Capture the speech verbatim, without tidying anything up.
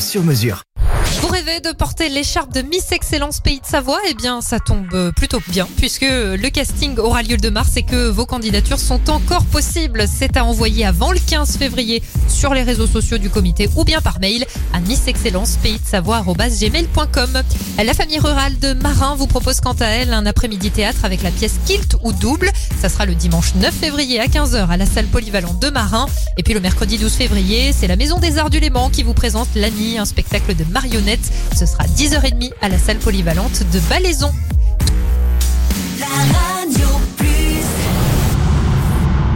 sur mesure. Vous rêvez de porter l'écharpe de Miss Excellence Pays de Savoie? Eh bien, ça tombe plutôt bien puisque le casting aura lieu le deux mars et que vos candidatures sont encore possibles. C'est à envoyer avant le quinze février sur les réseaux sociaux du comité ou bien par mail à missexcellencepaysde savoie arobase gmail point com. La famille rurale de Marin vous propose quant à elle un après-midi théâtre avec la pièce Kilt ou Double. Ça sera le dimanche neuf février à quinze heures à la salle polyvalente de Marin. Et puis le mercredi douze février, c'est la Maison des Arts du Léman qui vous présente L'Annie, un spectacle de marionnettes. Ce sera dix heures trente à la salle polyvalente de Balaison.